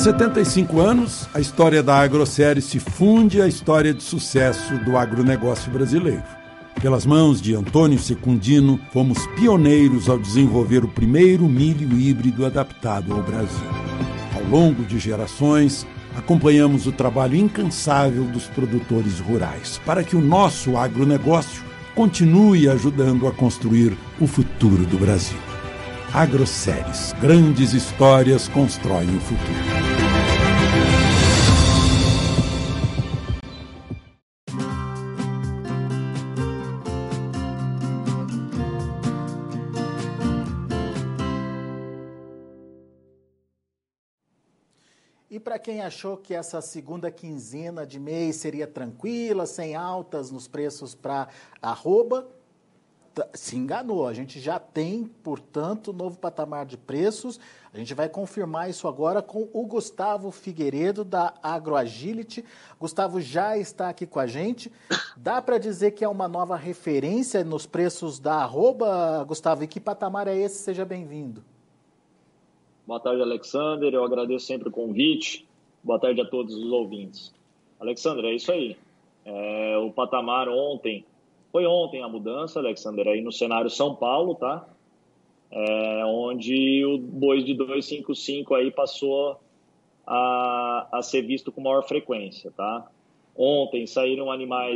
75 anos, a história da Agroséries se funde à história de sucesso do agronegócio brasileiro. Pelas mãos de Antônio Secundino, fomos pioneiros ao desenvolver o primeiro milho híbrido adaptado ao Brasil. Ao longo de gerações, acompanhamos o trabalho incansável dos produtores rurais para que o nosso agronegócio continue ajudando a construir o futuro do Brasil. Agroséries, grandes histórias constroem o futuro. E para quem achou que essa segunda quinzena de mês seria tranquila, sem altas nos preços para arroba, se enganou. A gente já tem, portanto, novo patamar de preços. A gente vai confirmar isso agora com o Gustavo Figueiredo, da AgroAgility. Gustavo já está aqui com a gente. Dá para dizer que é uma nova referência nos preços da arroba, Gustavo? E que patamar é esse? Seja bem-vindo. Boa tarde, Alexander. Eu agradeço sempre o convite. Boa tarde a todos os ouvintes. Alexander, é isso aí. O patamar foi ontem a mudança, Alexander, aí no cenário São Paulo, tá? Onde o boi de 255 aí passou a ser visto com maior frequência, tá? Ontem saíram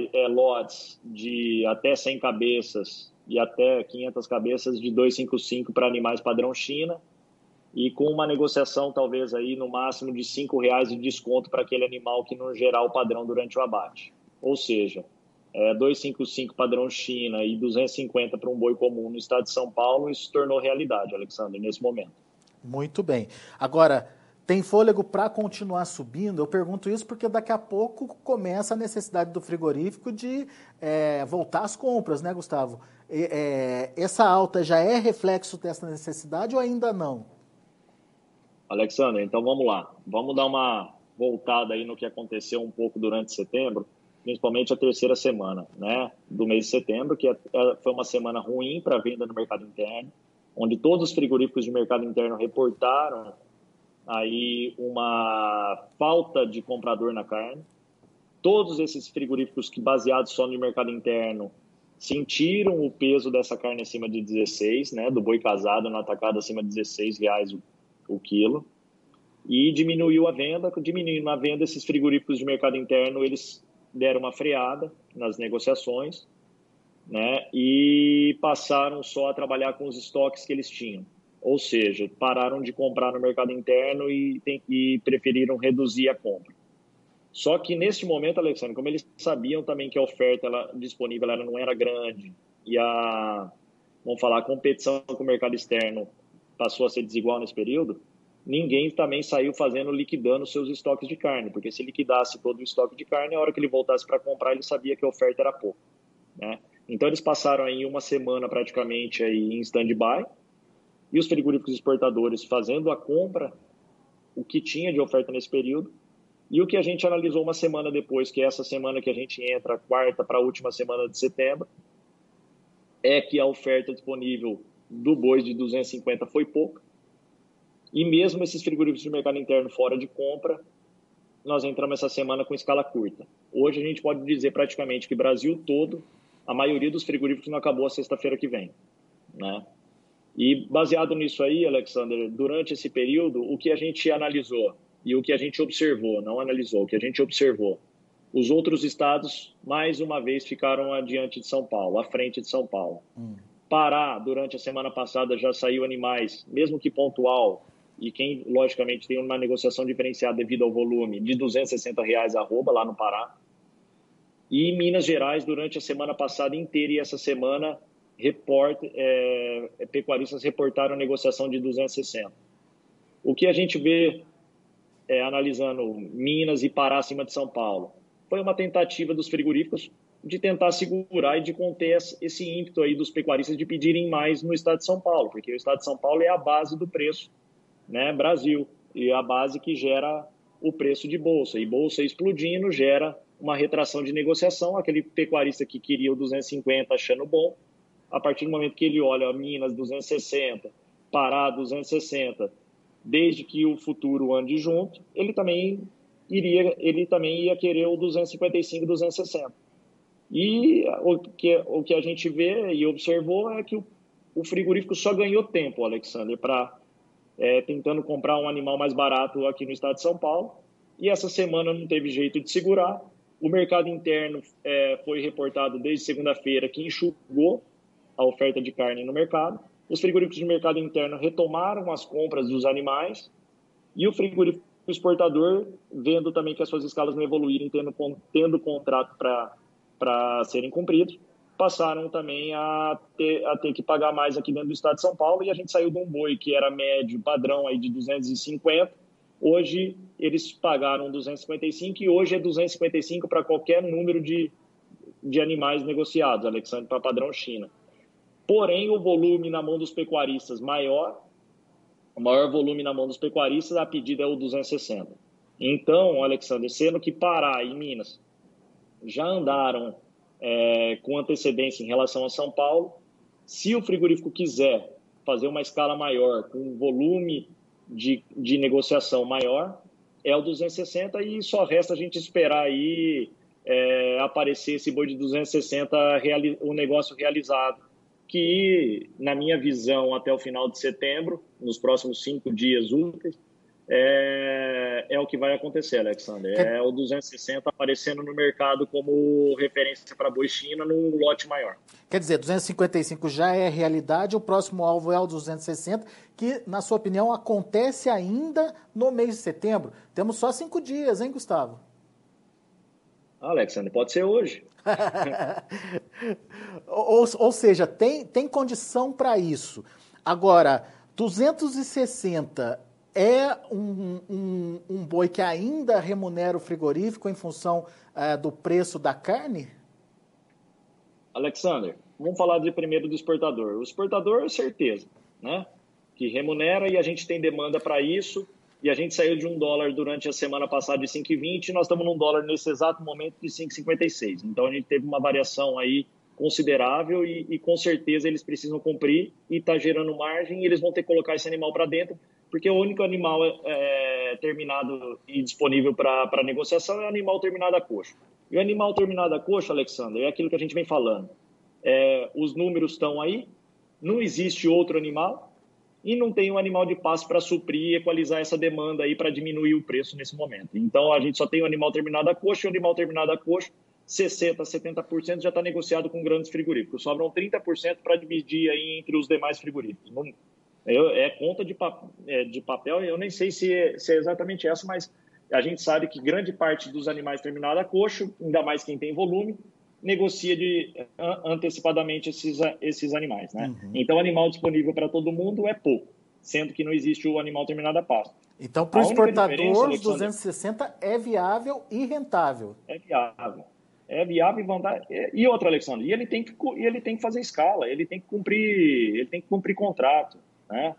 lotes de até 100 cabeças e até 500 cabeças de 255 para animais padrão China, e com uma negociação talvez aí no máximo de R$5 de desconto para aquele animal que não gerar o padrão durante o abate. Ou seja, 255 padrão China e 250 para um boi comum no estado de São Paulo, isso se tornou realidade, Alexandre, nesse momento. Muito bem. Agora, tem fôlego para continuar subindo? Eu pergunto isso porque daqui a pouco começa a necessidade do frigorífico de voltar às compras, né, Gustavo? Essa alta já é reflexo dessa necessidade ou ainda não? Alexandre, então vamos lá. Vamos dar uma voltada aí no que aconteceu um pouco durante setembro, principalmente a terceira semana, né, do mês de setembro, que foi uma semana ruim para a venda no mercado interno, onde todos os frigoríficos de mercado interno reportaram aí uma falta de comprador na carne. Todos esses frigoríficos que baseados só no mercado interno sentiram o peso dessa carne acima de 16, né, do boi casado no atacado acima de R$16 o quilo, e diminuindo a venda, esses frigoríficos de mercado interno, eles deram uma freada nas negociações, né, e passaram só a trabalhar com os estoques que eles tinham, ou seja, pararam de comprar no mercado interno e preferiram reduzir a compra. Só que neste momento, Alexandre, como eles sabiam também que a oferta disponível ela não era grande e a competição com o mercado externo passou a ser desigual nesse período, ninguém também saiu liquidando seus estoques de carne, porque se liquidasse todo o estoque de carne, a hora que ele voltasse para comprar, ele sabia que a oferta era pouca, né? Então eles passaram aí uma semana praticamente aí em stand-by, e os frigoríficos exportadores fazendo a compra, o que tinha de oferta nesse período, e o que a gente analisou uma semana depois, que é essa semana que a gente entra, quarta para a última semana de setembro, é que a oferta disponível do boi de 250 foi pouca, e mesmo esses frigoríficos de mercado interno fora de compra, nós entramos essa semana com escala curta. Hoje a gente pode dizer praticamente que Brasil todo, a maioria dos frigoríficos não acabou a sexta-feira que vem, né? E baseado nisso aí, Alexander, durante esse período, o que a gente analisou e o que a gente observou, não analisou, o que a gente observou, os outros estados, mais uma vez, ficaram adiante de São Paulo, à frente de São Paulo. Pará, durante a semana passada, já saiu animais, mesmo que pontual, e quem, logicamente, tem uma negociação diferenciada devido ao volume, de R$260 arroba, lá no Pará. E em Minas Gerais, durante a semana passada inteira e essa semana, pecuaristas reportaram negociação de 260. O que a gente vê, analisando Minas e Pará acima de São Paulo, foi uma tentativa dos frigoríficos de tentar segurar e de conter esse ímpeto aí dos pecuaristas de pedirem mais no estado de São Paulo, porque o estado de São Paulo é a base do preço, né, Brasil, e a base que gera o preço de bolsa, e bolsa explodindo gera uma retração de negociação. Aquele pecuarista que queria o 250 achando bom, a partir do momento que ele olha Minas 260, Pará 260, desde que o futuro ande junto, ele também ia querer o 255, 260. E o que a gente vê e observou é que o frigorífico só ganhou tempo, Alexander, tentando comprar um animal mais barato aqui no estado de São Paulo. E essa semana não teve jeito de segurar. O mercado interno foi reportado desde segunda-feira que enxugou a oferta de carne no mercado. Os frigoríficos de mercado interno retomaram as compras dos animais e o frigorífico exportador, vendo também que as suas escalas não evoluírem, tendo contrato para serem cumpridos, passaram também a ter que pagar mais aqui dentro do estado de São Paulo, e a gente saiu de um boi que era médio, padrão aí de 250, hoje eles pagaram 255 e hoje é 255 para qualquer número de animais negociados, Alexandre, para padrão China. Porém, o volume na mão dos pecuaristas maior, o maior volume na mão dos pecuaristas, a pedida é o 260. Então, Alexandre, sendo que Pará e Minas já andaram com antecedência em relação a São Paulo, se o frigorífico quiser fazer uma escala maior, com um volume de negociação maior, é o 260 e só resta a gente esperar aí aparecer esse boi de 260, o negócio realizado, que, na minha visão, até o final de setembro, nos próximos 5 dias úteis, é o que vai acontecer, Alexander. É o 260 aparecendo no mercado como referência para boi China no lote maior. Quer dizer, 255 já é realidade, o próximo alvo é o 260, que, na sua opinião, acontece ainda no mês de setembro. Temos só 5 dias, hein, Gustavo? Alexander, pode ser hoje. ou seja, tem condição para isso. Agora, 260 é um boi que ainda remunera o frigorífico em função do preço da carne? Alexander, vamos falar primeiro do exportador. O exportador é certeza, né? Que remunera e a gente tem demanda para isso. E a gente saiu de $1 durante a semana passada de 5,20 e nós estamos num dólar nesse exato momento de 5,56. Então a gente teve uma variação aí considerável e com certeza eles precisam cumprir e está gerando margem e eles vão ter que colocar esse animal para dentro, porque o único animal terminado e disponível para negociação é o animal terminado a coxo. E o animal terminado a coxo, Alexander, é aquilo que a gente vem falando. Os números estão aí, não existe outro animal e não tem um animal de pasto para suprir e equalizar essa demanda aí para diminuir o preço nesse momento. Então a gente só tem o animal terminado a coxo e o animal terminado a coxo, 60%, 70% já está negociado com grandes frigoríficos. Sobram 30% para dividir aí entre os demais frigoríficos. Conta de papel, eu nem sei se é exatamente essa, mas a gente sabe que grande parte dos animais terminados a coxo, ainda mais quem tem volume, negocia antecipadamente esses animais, né? Uhum. Então, animal disponível para todo mundo é pouco, sendo que não existe o animal terminado a pasto. Então, para o exportador, os 260 é viável e rentável. É viável e vantagem. E outra, Alexandre, ele tem que fazer escala, ele tem que cumprir contrato, né?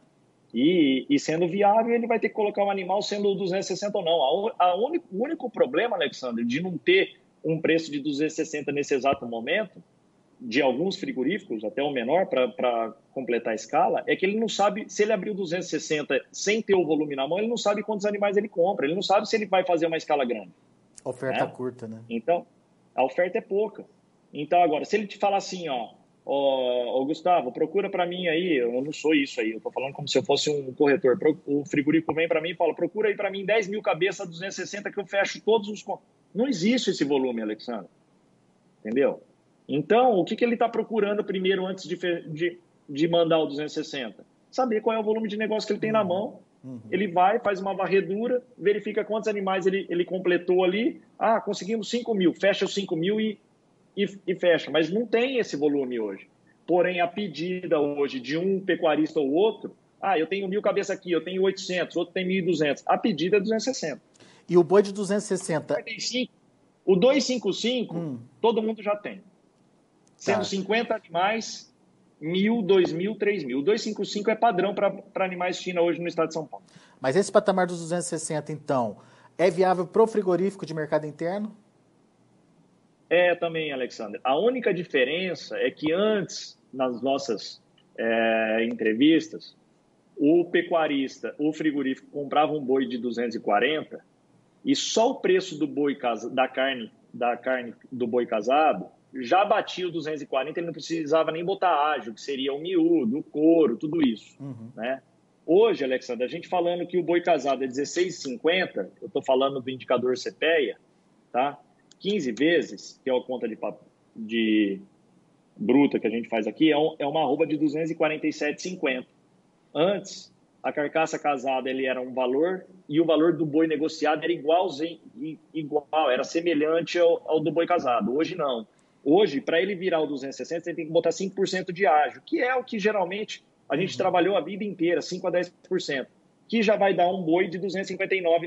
E sendo viável, ele vai ter que colocar um animal sendo o 260 ou não. O único problema, Alexandre, de não ter um preço de 260 nesse exato momento, de alguns frigoríficos, até o menor, para completar a escala, é que ele não sabe, se ele abrir o 260 sem ter o volume na mão, ele não sabe quantos animais ele compra, ele não sabe se ele vai fazer uma escala grande. Oferta curta, né? Então, a oferta é pouca. Então, agora, se ele te falar assim, Gustavo, procura para mim aí, eu não sou isso aí, eu tô falando como se eu fosse um corretor, o frigorífico vem para mim e fala, procura aí para mim 10 mil cabeças 260 que eu fecho todos os... Não existe esse volume, Alexandre. Entendeu? Então, o que ele está procurando primeiro antes de mandar o 260? Saber qual é o volume de negócio que ele tem na mão. Uhum. Ele vai, faz uma varredura, verifica quantos animais ele completou ali. Ah, conseguimos 5 mil. Fecha os 5 mil e fecha. Mas não tem esse volume hoje. Porém, a pedida hoje de um pecuarista ou outro, eu tenho 1.000 cabeças aqui, eu tenho 800, outro tem 1.200. A pedida é 260. E o boi de 260? O 255, todo mundo já tem. Sendo 50 animais, 1.000, 2.000, 3.000. O 255 é padrão para animais China hoje no estado de São Paulo. Mas esse patamar dos 260, então, é viável para o frigorífico de mercado interno? É também, Alexandre. A única diferença é que antes, nas nossas entrevistas, o pecuarista, o frigorífico comprava um boi de 240 e só o preço do boi da carne do boi casado já batia o 240, ele não precisava nem botar ágio, que seria o miúdo, o couro, tudo isso, né? Hoje, Alexandre, a gente falando que o boi casado é 16,50, eu estou falando do indicador CPEA, tá? 15 vezes, que é a conta de bruta que a gente faz aqui, é uma arroba de 247,50. Antes, a carcaça casada ele era um valor e o valor do boi negociado era igual, era semelhante ao do boi casado. Hoje não. Hoje, para ele virar o 260, você tem que botar 5% de ágio, que é o que geralmente a gente trabalhou a vida inteira, 5 a 10%, que já vai dar um boi de 259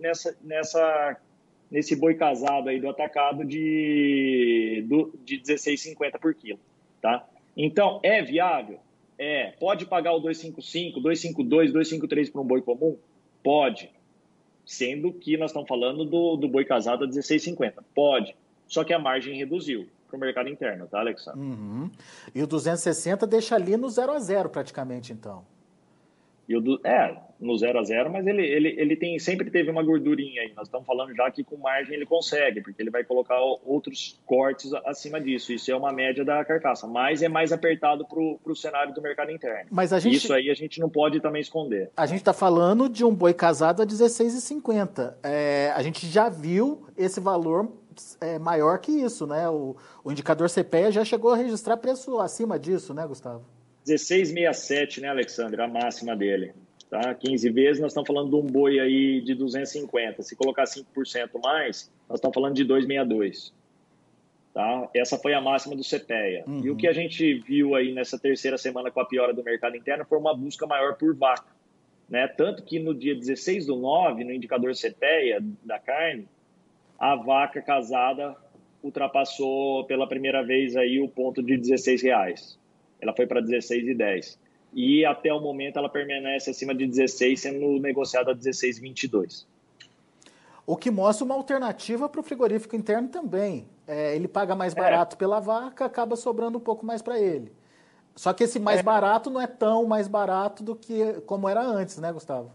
nesse boi casado aí do atacado de 16,50 por quilo, tá? Então, é viável? É. Pode pagar o 255, 252, 253 para um boi comum? Pode. Sendo que nós estamos falando do boi casado a 16,50. Pode. Só que a margem reduziu para o mercado interno, tá, Alexandre? E o 260 deixa ali no 0 a 0 praticamente, então. E no 0 a 0, mas ele sempre teve uma gordurinha aí. Nós estamos falando já que com margem ele consegue, porque ele vai colocar outros cortes acima disso. Isso é uma média da carcaça, mas é mais apertado para o cenário do mercado interno. Mas isso aí a gente não pode também esconder. A gente está falando de um boi casado a 16,50. A gente já viu esse valor maior que isso, né? O indicador CPEA já chegou a registrar preço acima disso, né, Gustavo? 16,67, né, Alexandre? A máxima dele. Tá? 15 vezes, nós estamos falando de um boi aí de 250. Se colocar 5% mais, nós estamos falando de 2,62. Tá? Essa foi a máxima do CPEA. E o que a gente viu aí nessa terceira semana com a piora do mercado interno foi uma busca maior por vaca. Né? Tanto que no dia 16/9, no indicador CPEA da carne, a vaca casada ultrapassou pela primeira vez aí o ponto de R$16. Ela foi para 16,10. E até o momento ela permanece acima de 16, sendo negociada a 16,22. O que mostra uma alternativa para o frigorífico interno também. Ele paga mais barato pela vaca, acaba sobrando um pouco mais para ele. Só que esse mais barato não é tão mais barato do que como era antes, né, Gustavo?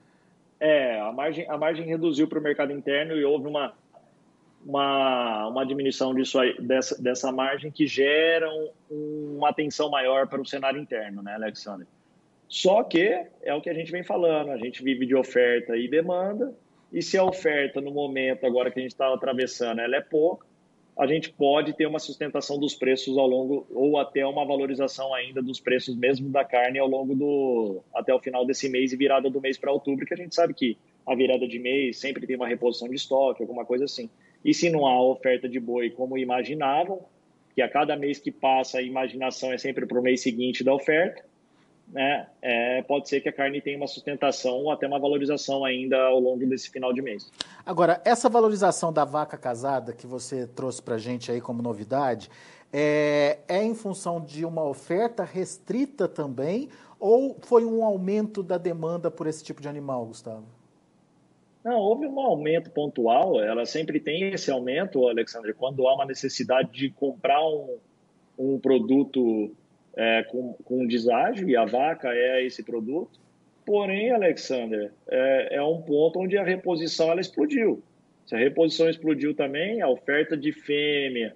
A margem reduziu para o mercado interno e houve uma diminuição dessa margem que gera uma atenção maior para o cenário interno, né, Alexandre? Só que é o que a gente vem falando, a gente vive de oferta e demanda, e se a oferta no momento agora que a gente está atravessando ela é pouca, a gente pode ter uma sustentação dos preços ao longo, ou até uma valorização ainda dos preços mesmo da carne ao longo até o final desse mês e virada do mês para outubro, que a gente sabe que a virada de mês sempre tem uma reposição de estoque, alguma coisa assim. E se não há oferta de boi como imaginavam, que a cada mês que passa a imaginação é sempre para o mês seguinte da oferta, né, pode ser que a carne tenha uma sustentação ou até uma valorização ainda ao longo desse final de mês. Agora, essa valorização da vaca casada que você trouxe para a gente aí como novidade, é em função de uma oferta restrita também ou foi um aumento da demanda por esse tipo de animal, Gustavo? Não, houve um aumento pontual, ela sempre tem esse aumento, Alexandre, quando há uma necessidade de comprar um produto com deságio, e a vaca é esse produto. Porém, Alexandre, é um ponto onde a reposição ela explodiu. Se a reposição explodiu também, a oferta de fêmea,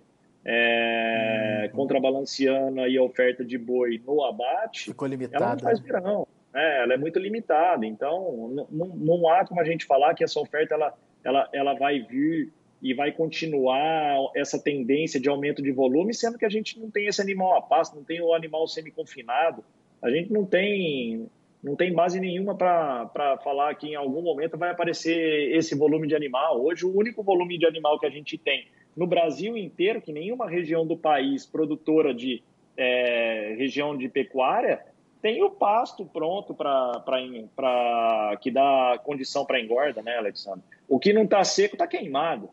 contrabalanceando aí a oferta de boi no abate, ficou limitada. Ela não faz verão. Ela é muito limitada, então não há como a gente falar que essa oferta ela vai vir e vai continuar essa tendência de aumento de volume, sendo que a gente não tem esse animal a pasto, não tem o animal semi-confinado, a gente não tem base nenhuma para falar que em algum momento vai aparecer esse volume de animal. Hoje, o único volume de animal que a gente tem no Brasil inteiro, que nenhuma região do país produtora de região de pecuária, tem o pasto pronto que dá condição para engorda, né, Alexandre? O que não está seco está queimado.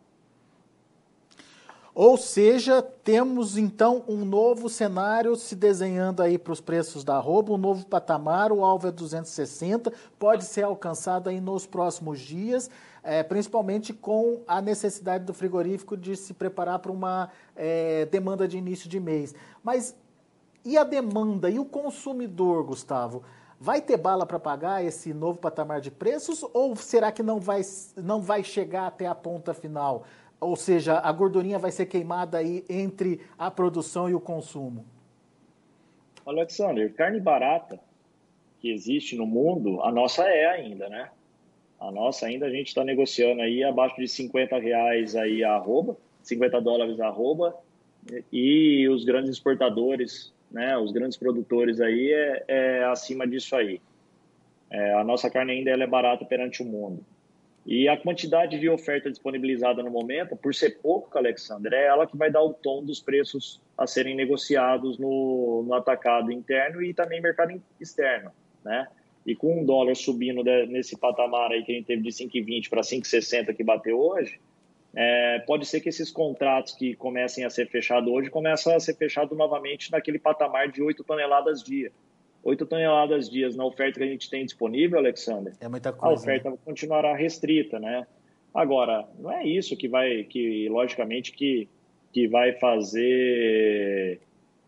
Ou seja, temos então um novo cenário se desenhando aí para os preços da arroba, um novo patamar, o alvo é 260, pode ser alcançado aí nos próximos dias, principalmente com a necessidade do frigorífico de se preparar para uma demanda de início de mês. Mas e a demanda, e o consumidor, Gustavo? Vai ter bala para pagar esse novo patamar de preços ou será que não vai chegar até a ponta final? Ou seja, a gordurinha vai ser queimada aí entre a produção e o consumo? Alexander, carne barata que existe no mundo, a nossa é ainda, né? A nossa ainda a gente está negociando aí abaixo de R$ 50 aí a arroba, $50 a arroba, e os grandes exportadores, né, os grandes produtores aí é acima disso aí. A nossa carne ainda ela é barata perante o mundo. E a quantidade de oferta disponibilizada no momento, por ser pouco, Alexander, é ela que vai dar o tom dos preços a serem negociados no atacado interno e também mercado externo, né? E com um dólar subindo nesse patamar aí que a gente teve de 5,20 para 5,60 que bateu hoje, pode ser que esses contratos que comecem a ser fechados hoje comecem a ser fechados novamente naquele patamar de 8 toneladas dia. 8 toneladas dias na oferta que a gente tem disponível, Alexander, é muita coisa, a oferta, né, continuará restrita, né? Agora, não é isso que logicamente, que vai fazer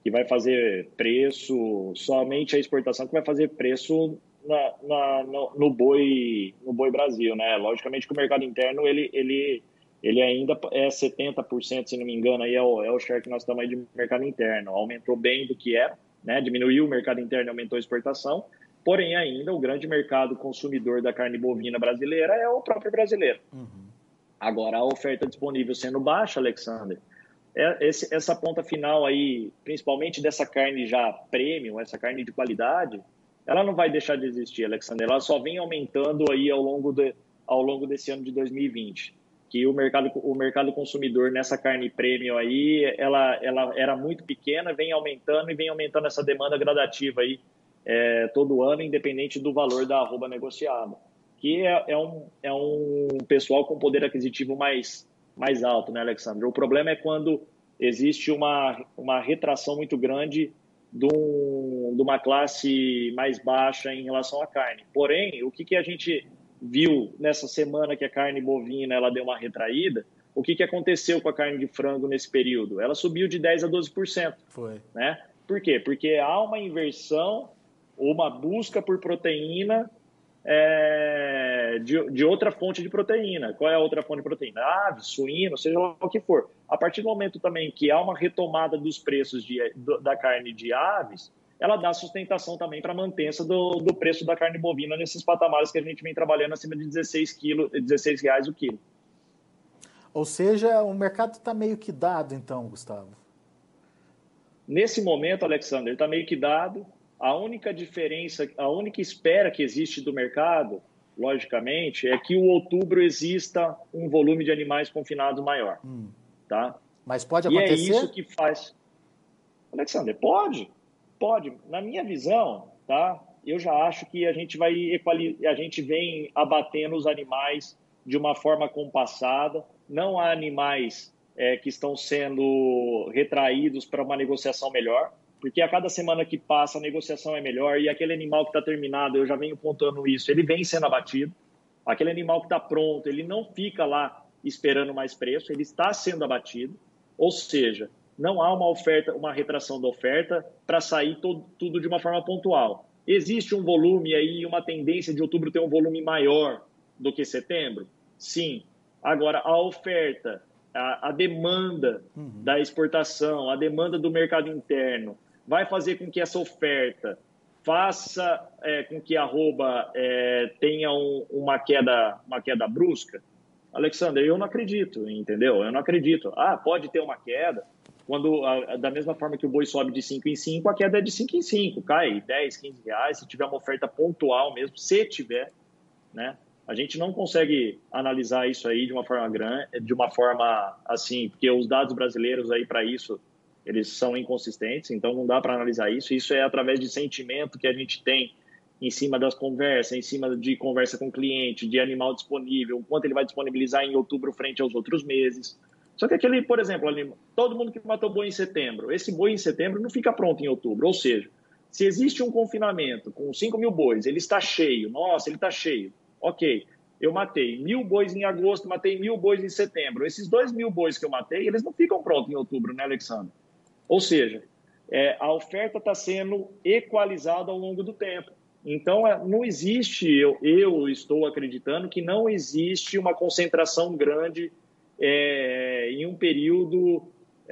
preço, somente a exportação que vai fazer preço no boi Brasil, né? Logicamente que o mercado interno, ele ainda é 70%, se não me engano, aí é o share que nós estamos aí de mercado interno. Aumentou bem do que era, né? Diminuiu o mercado interno e aumentou a exportação, porém ainda o grande mercado consumidor da carne bovina brasileira é o próprio brasileiro. Uhum. Agora, a oferta disponível sendo baixa, Alexander, essa ponta final aí, principalmente dessa carne já premium, essa carne de qualidade, ela não vai deixar de existir, Alexander, ela só vem aumentando aí ao longo desse ano de 2020. Que o mercado consumidor nessa carne premium aí, ela era muito pequena, vem aumentando essa demanda gradativa aí todo ano, independente do valor da arroba negociada, que é um pessoal com poder aquisitivo mais alto, né, Alexandre? O problema é quando existe uma retração muito grande de uma classe mais baixa em relação à carne. Porém, o que a gente viu nessa semana que a carne bovina ela deu uma retraída, o que aconteceu com a carne de frango nesse período? Ela subiu de 10% a 12%. Foi. Né? Por quê? Porque há uma inversão, uma busca por proteína de outra fonte de proteína. Qual é a outra fonte de proteína? Ave, suíno, seja lá o que for. A partir do momento também que há uma retomada dos preços da carne de aves, ela dá sustentação também para a mantença do preço da carne bovina nesses patamares que a gente vem trabalhando acima de R$16 o quilo. Ou seja, o mercado está meio que dado, então, Gustavo? Nesse momento, Alexander, está meio que dado. A única diferença, a única espera que existe do mercado, logicamente, é que o outubro exista um volume de animais confinados maior. Tá? Mas pode acontecer? E é isso que faz... Alexander, pode. Na minha visão, tá? Eu já acho que a gente vem abatendo os animais de uma forma compassada. Não há animais que estão sendo retraídos para uma negociação melhor, porque a cada semana que passa a negociação é melhor e aquele animal que está terminado, eu já venho pontuando isso, ele vem sendo abatido. Aquele animal que está pronto, ele não fica lá esperando mais preço, ele está sendo abatido. Ou seja, não há uma retração da oferta para sair tudo de uma forma pontual. Existe um volume aí, uma tendência de outubro ter um volume maior do que setembro? Sim. Agora, a oferta, a demanda da exportação, a demanda do mercado interno, vai fazer com que essa oferta faça com que a arroba tenha uma queda brusca? Alexandre, eu não acredito, entendeu? Eu não acredito. Pode ter uma queda. Quando, da mesma forma que o boi sobe de 5 em 5, a queda é de 5 em 5, cai 10, 15 reais, se tiver uma oferta pontual mesmo, se tiver, né? A gente não consegue analisar isso aí de uma forma assim, porque os dados brasileiros aí para isso, eles são inconsistentes, então não dá para analisar isso. Isso é através de sentimento que a gente tem em cima das conversas, em cima de conversa com o cliente, de animal disponível, o quanto ele vai disponibilizar em outubro frente aos outros meses. Só que aquele, por exemplo, todo mundo que matou boi em setembro, esse boi em setembro não fica pronto em outubro. Ou seja, se existe um confinamento com 5 mil bois, ele está cheio, nossa, ele está cheio. Ok, eu matei 1.000 bois em agosto, matei 1.000 bois em setembro. Esses 2.000 bois que eu matei, eles não ficam prontos em outubro, né, Alexandre? Ou seja, a oferta está sendo equalizada ao longo do tempo. Então, não existe, eu estou acreditando que não existe uma concentração grande em um período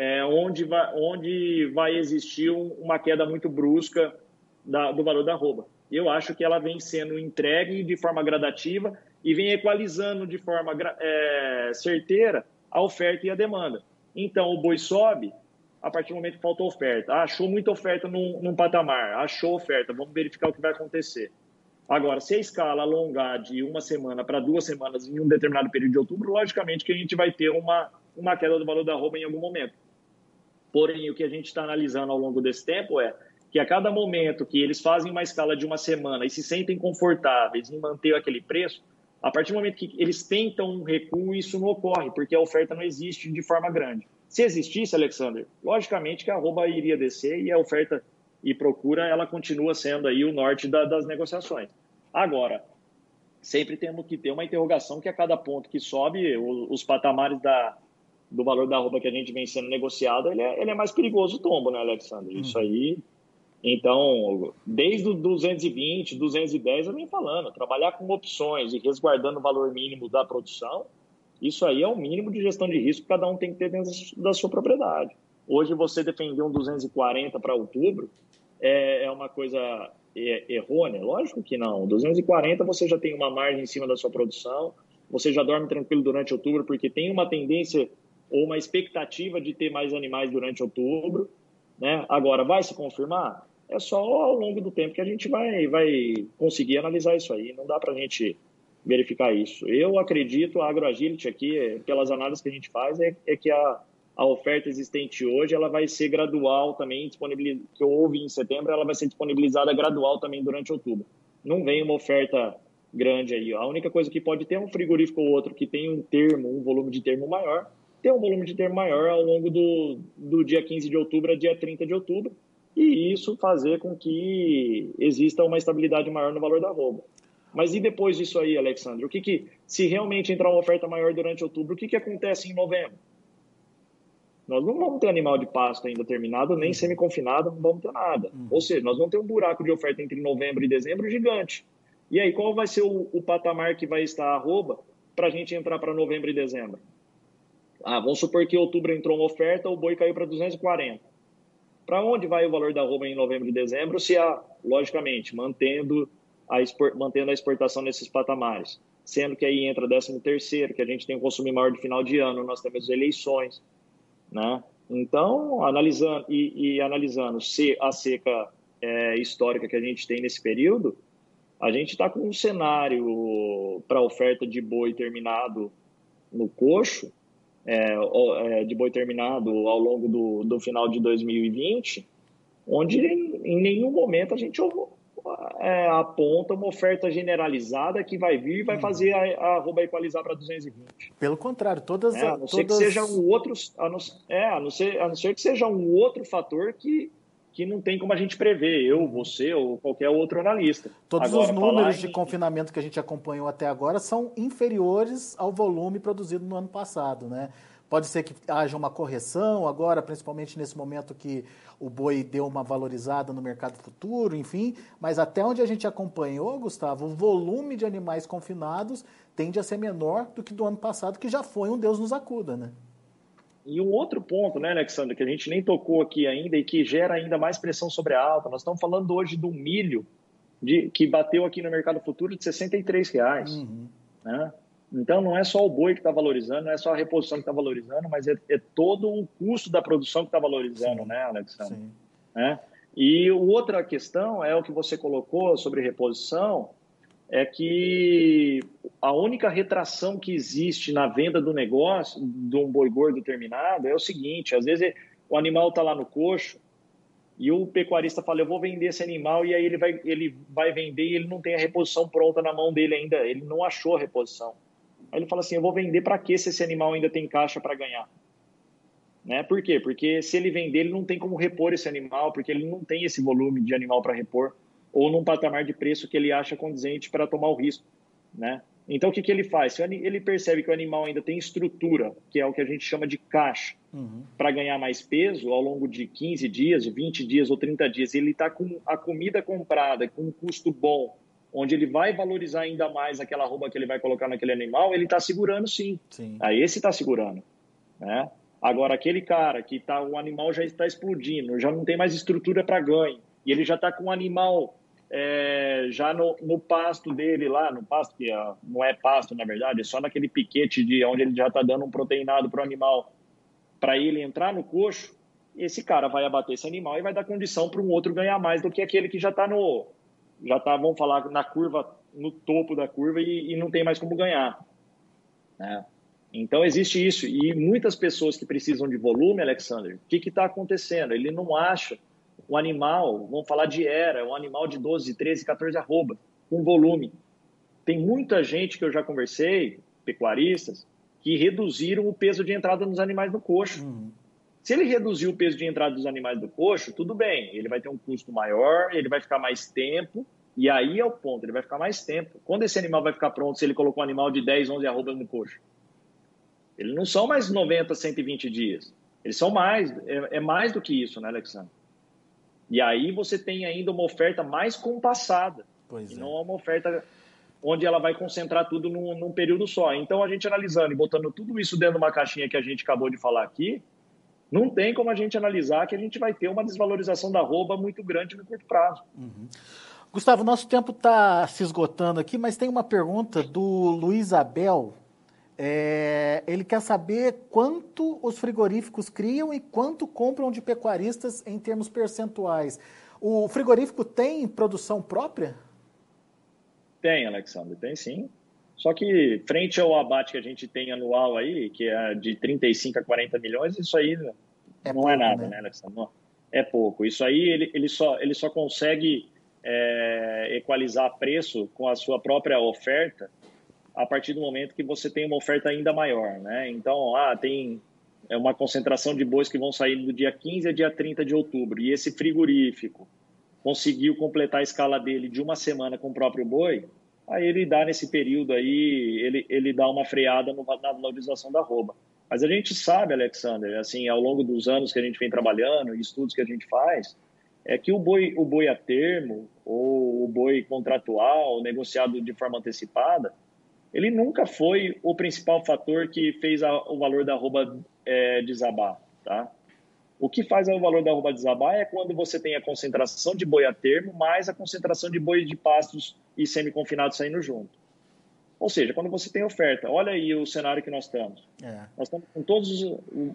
onde vai existir uma queda muito brusca do valor da arroba. Eu acho que ela vem sendo entregue de forma gradativa e vem equalizando de forma certeira a oferta e a demanda. Então, o boi sobe a partir do momento que falta oferta. Achou muita oferta num patamar, achou oferta, vamos verificar o que vai acontecer. Agora, se a escala alongar de 1 semana para 2 semanas em um determinado período de outubro, logicamente que a gente vai ter uma queda do valor da arroba em algum momento. Porém, o que a gente está analisando ao longo desse tempo é que a cada momento que eles fazem uma escala de 1 semana e se sentem confortáveis em manter aquele preço, a partir do momento que eles tentam um recuo, isso não ocorre, porque a oferta não existe de forma grande. Se existisse, Alexander, logicamente que a arroba iria descer e a oferta e procura, ela continua sendo aí o norte das negociações. Agora, sempre temos que ter uma interrogação que a cada ponto que sobe, os patamares do valor da arroba que a gente vem sendo negociado, ele é mais perigoso o tombo, né, Alexander? Isso aí. Então, desde o 220, 210, eu venho falando, trabalhar com opções e resguardando o valor mínimo da produção, isso aí é o mínimo de gestão de risco que cada um tem que ter dentro da sua propriedade. Hoje, você defender um 240 para outubro é uma coisa errônea? Lógico que não. 240 você já tem uma margem em cima da sua produção, você já dorme tranquilo durante outubro, porque tem uma tendência ou uma expectativa de ter mais animais durante outubro, né? Agora, vai se confirmar? É só ao longo do tempo que a gente vai conseguir analisar isso aí. Não dá para a gente verificar isso. Eu acredito, a AgroAgility aqui, pelas análises que a gente faz, é que a oferta existente hoje ela vai ser gradual também, que houve em setembro, ela vai ser disponibilizada gradual também durante outubro. Não vem uma oferta grande aí. A única coisa que pode ter é um frigorífico ou outro que tem um volume de termo maior, ter um volume de termo maior ao longo do dia 15 de outubro a dia 30 de outubro, e isso fazer com que exista uma estabilidade maior no valor da arroba. Mas e depois disso aí, Alexandre? Se realmente entrar uma oferta maior durante outubro, o que acontece em novembro? Nós não vamos ter animal de pasto ainda terminado, nem semi-confinado, não vamos ter nada. Ou seja, nós vamos ter um buraco de oferta entre novembro e dezembro gigante. E aí, qual vai ser o patamar que vai estar a arroba para a gente entrar para novembro e dezembro? Vamos supor que em outubro entrou uma oferta, o boi caiu para 240. Para onde vai o valor da arroba em novembro e dezembro? Logicamente, mantendo a exportação nesses patamares. Sendo que aí entra 13º, que a gente tem um consumo maior de final de ano, nós temos eleições, né? Então, analisando a seca histórica que a gente tem nesse período, a gente está com um cenário para oferta de boi terminado no coxo, de boi terminado ao longo do final de 2020, onde em nenhum momento a gente aponta uma oferta generalizada que vai vir e vai fazer a arroba equalizar para 220. Pelo contrário, todas... A não ser que seja um outro... A não ser que seja um outro fator que não tem como a gente prever, eu, você ou qualquer outro analista. Todos os números de confinamento que a gente acompanhou até agora são inferiores ao volume produzido no ano passado, né? Pode ser que haja uma correção agora, principalmente nesse momento que o boi deu uma valorizada no mercado futuro, enfim, mas até onde a gente acompanhou, Gustavo, o volume de animais confinados tende a ser menor do que do ano passado, que já foi um Deus nos acuda, né? E um outro ponto, né, Alexandre, que a gente nem tocou aqui ainda e que gera ainda mais pressão sobre a alta, nós estamos falando hoje do milho que bateu aqui no mercado futuro de R$63, né? Então, não é só o boi que está valorizando, não é só a reposição que está valorizando, mas é todo o custo da produção que está valorizando, né, Alexandre? Sim. E outra questão é o que você colocou sobre reposição, é que a única retração que existe na venda do negócio, de um boi gordo terminado, é o seguinte: às vezes o animal está lá no coxo e o pecuarista fala, eu vou vender esse animal, e aí ele vai vender e ele não tem a reposição pronta na mão dele ainda, ele não achou a reposição. Aí ele fala assim, eu vou vender para quê se esse animal ainda tem caixa para ganhar? Né? Por quê? Porque se ele vender, ele não tem como repor esse animal, porque ele não tem esse volume de animal para repor, ou num patamar de preço que ele acha condizente para tomar o risco, né? Então, o que ele faz? Se ele percebe que o animal ainda tem estrutura, que é o que a gente chama de caixa, para ganhar mais peso ao longo de 15 dias, 20 dias ou 30 dias, ele está com a comida comprada, com um custo bom, onde ele vai valorizar ainda mais aquela arroba que ele vai colocar naquele animal, ele está segurando sim. Aí esse está segurando, né? Agora, aquele cara que o animal já está explodindo, já não tem mais estrutura para ganho, e ele já está com o animal já no pasto dele lá, no pasto que não é pasto, na verdade, é só naquele piquete onde ele já está dando um proteinado para o animal, para ele entrar no coxo, esse cara vai abater esse animal e vai dar condição para um outro ganhar mais do que aquele que já está vamos falar, na curva, no topo da curva e não tem mais como ganhar, né? Então, existe isso. E muitas pessoas que precisam de volume, Alexander, o que está acontecendo? Ele não acha um animal, vamos falar de um animal de 12, 13, 14 arroba, com volume. Tem muita gente que eu já conversei, pecuaristas, que reduziram o peso de entrada nos animais do coxo. Se ele reduzir o peso de entrada dos animais do coxo, tudo bem, ele vai ter um custo maior, ele vai ficar mais tempo, e aí é o ponto, ele vai ficar mais tempo. Quando esse animal vai ficar pronto se ele colocou um animal de 10, 11 arrobas no coxo? Eles não são mais 90, 120 dias. Eles são mais, mais do que isso, né, Alexandre? E aí você tem ainda uma oferta mais compassada, e não uma oferta onde ela vai concentrar tudo num período só. Então, a gente analisando e botando tudo isso dentro de uma caixinha que a gente acabou de falar aqui, não tem como a gente analisar que a gente vai ter uma desvalorização da arroba muito grande no curto prazo. Gustavo, nosso tempo está se esgotando aqui, mas tem uma pergunta do Luiz Abel. Ele quer saber quanto os frigoríficos criam e quanto compram de pecuaristas em termos percentuais. O frigorífico tem produção própria? Tem, Alexandre, tem sim. Só que frente ao abate que a gente tem anual aí, que é de 35 a 40 milhões, isso aí não pouco, é nada, né, Alexandre? É pouco. Isso aí ele só consegue equalizar preço com a sua própria oferta a partir do momento que você tem uma oferta ainda maior, né? Então, tem uma concentração de bois que vão sair do dia 15 a dia 30 de outubro, e esse frigorífico conseguiu completar a escala dele de uma semana com o próprio boi, aí ele dá nesse período aí, ele dá uma freada na valorização da arroba. Mas a gente sabe, Alexander, assim, ao longo dos anos que a gente vem trabalhando, e estudos que a gente faz, é que o boi a termo, ou o boi contratual, negociado de forma antecipada, ele nunca foi o principal fator que fez o valor da arroba desabar, tá? O que faz o valor da arroba desabar é quando você tem a concentração de boi a termo mais a concentração de boi de pastos e semi-confinados saindo junto. Ou seja, quando você tem oferta, olha aí o cenário que nós estamos. Nós estamos com todos os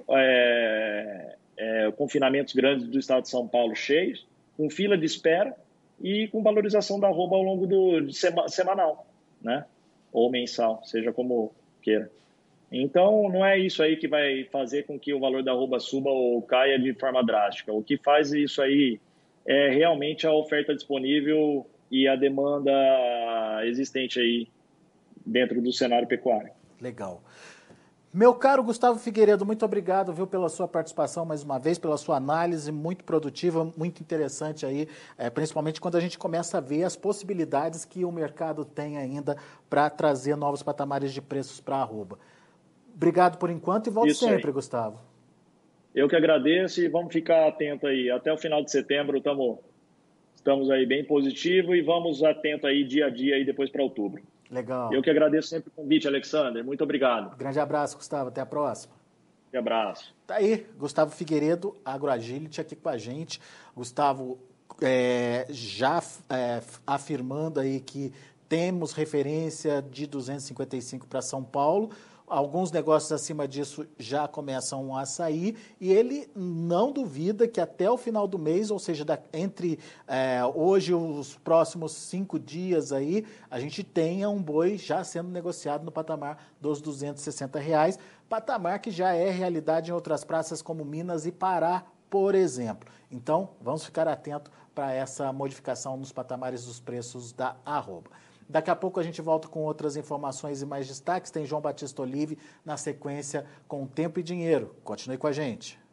confinamentos grandes do estado de São Paulo cheios, com fila de espera e com valorização da arroba ao longo do semanal, né? Ou mensal, seja como queira. Então, não é isso aí que vai fazer com que o valor da arroba suba ou caia de forma drástica. O que faz isso aí é realmente a oferta disponível e a demanda existente aí dentro do cenário pecuário. Legal. Meu caro Gustavo Figueiredo, muito obrigado, viu, pela sua participação mais uma vez, pela sua análise muito produtiva, muito interessante aí, principalmente quando a gente começa a ver as possibilidades que o mercado tem ainda para trazer novos patamares de preços para a arroba. Obrigado por enquanto e volte Isso sempre, aí. Gustavo. Eu que agradeço e vamos ficar atento aí. Até o final de setembro estamos aí bem positivo e vamos atento aí dia a dia aí depois para outubro. Legal. Eu que agradeço sempre o convite, Alexander. Muito obrigado. Grande abraço, Gustavo. Até a próxima. Um abraço. Tá aí, Gustavo Figueiredo, AgroAgility, aqui com a gente. Gustavo já afirmando aí que temos referência de 255 para São Paulo. Alguns negócios acima disso já começam a sair e ele não duvida que até o final do mês, ou seja, entre hoje e os próximos 5 dias aí, a gente tenha um boi já sendo negociado no patamar dos R$260, patamar que já é realidade em outras praças como Minas e Pará, por exemplo. Então, vamos ficar atento para essa modificação nos patamares dos preços da arroba. Daqui a pouco a gente volta com outras informações e mais destaques. Tem João Batista Olive na sequência com Tempo e Dinheiro. Continue com a gente.